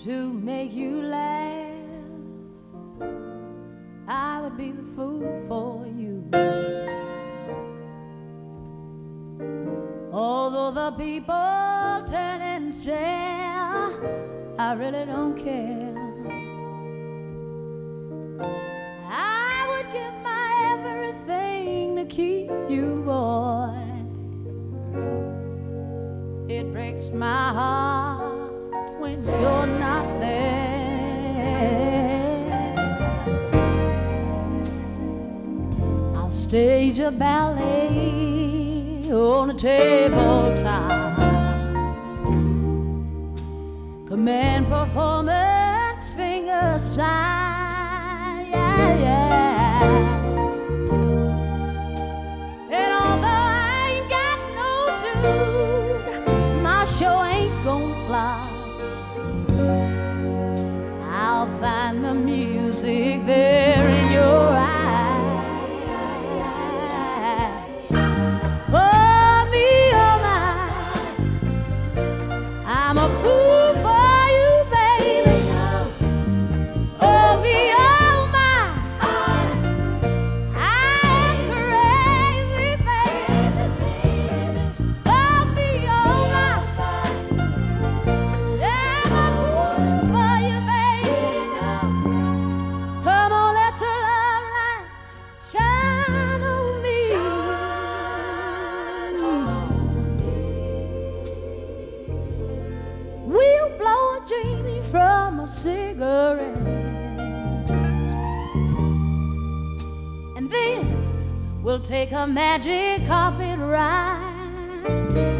to make you laugh. I would be the fool for you. Although the people turn and stare, I really don't care. I would give my everything to keep you, boy. It breaks my heart when you're not there. I'll stage a ballet on a tabletop, command performance, finger slide, yeah, yeah. And although I ain't got no tune, my show ain't gonna fly. I'll find the music there in your eyes. Oh, me, oh, my, I'm a fool for you, baby. Oh, me, oh, my, I'm crazy, baby. Oh, me, oh, my, yeah, I'm a fool for you, baby. Come on, let your love light shine on me. We'll blow a genie from a cigarette, and then we'll take a magic carpet ride.